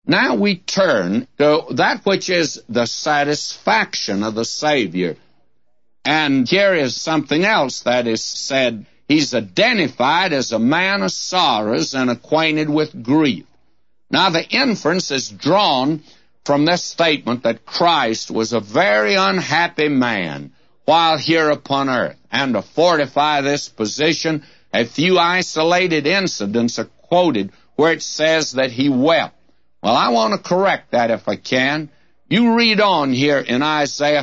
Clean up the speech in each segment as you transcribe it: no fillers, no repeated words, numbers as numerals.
Now we turn to that which is the satisfaction of the Savior. And here is something else that is said. He's identified as a man of sorrows and acquainted with grief. Now the inference is drawn from this statement that Christ was a very unhappy man while here upon earth. And to fortify this position, a few isolated incidents are quoted where it says that he wept. Well, I want to correct that if I can. You read on here in Isaiah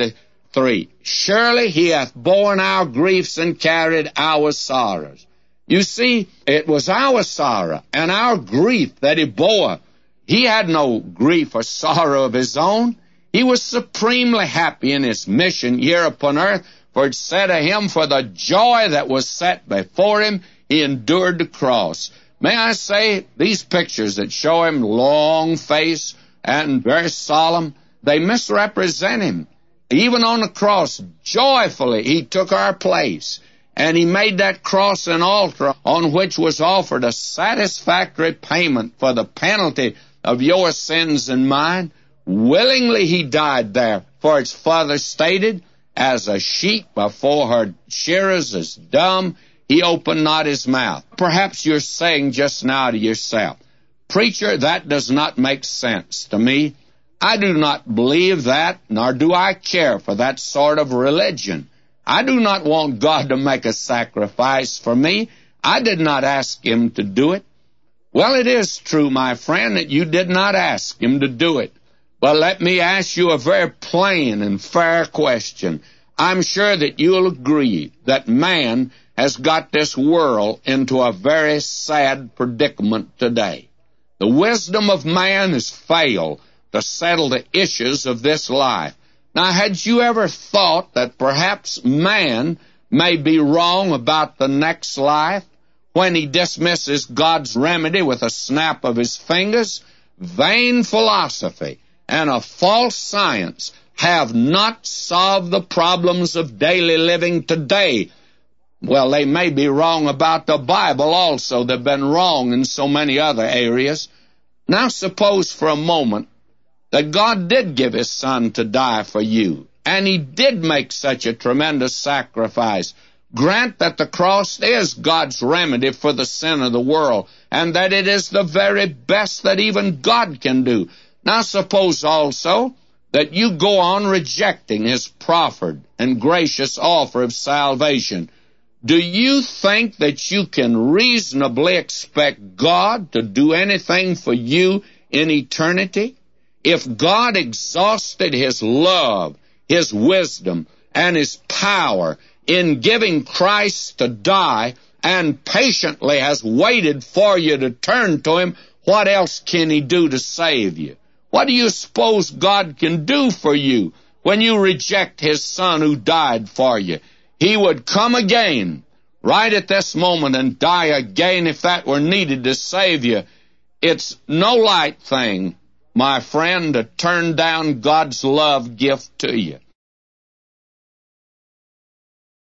53. Surely he hath borne our griefs and carried our sorrows. You see, it was our sorrow and our grief that he bore. He had no grief or sorrow of his own. He was supremely happy in his mission here upon earth, for it said of him, for the joy that was set before him, he endured the cross. May I say, these pictures that show him long-faced and very solemn, they misrepresent him. Even on the cross, joyfully, he took our place. And he made that cross an altar on which was offered a satisfactory payment for the penalty of your sins and mine. Willingly he died there, for it's further stated, as a sheep before her shearers is dumb, he opened not his mouth. Perhaps you're saying just now to yourself, preacher, that does not make sense to me. I do not believe that, nor do I care for that sort of religion. I do not want God to make a sacrifice for me. I did not ask him to do it. Well, it is true, my friend, that you did not ask him to do it. But let me ask you a very plain and fair question. I'm sure that you'll agree that man has got this world into a very sad predicament today. The wisdom of man has failed to settle the issues of this life. Now, had you ever thought that perhaps man may be wrong about the next life when he dismisses God's remedy with a snap of his fingers? Vain philosophy and a false science have not solved the problems of daily living today. Well, they may be wrong about the Bible also. They've been wrong in so many other areas. Now, suppose for a moment that God did give his Son to die for you, and he did make such a tremendous sacrifice. Grant that the cross is God's remedy for the sin of the world, and that it is the very best that even God can do. Now suppose also that you go on rejecting his proffered and gracious offer of salvation. Do you think that you can reasonably expect God to do anything for you in eternity? If God exhausted his love, his wisdom, and his power in giving Christ to die and patiently has waited for you to turn to him, what else can he do to save you? What do you suppose God can do for you when you reject his Son who died for you? He would come again right at this moment and die again if that were needed to save you. It's no light thing, my friend, to turn down God's love gift to you.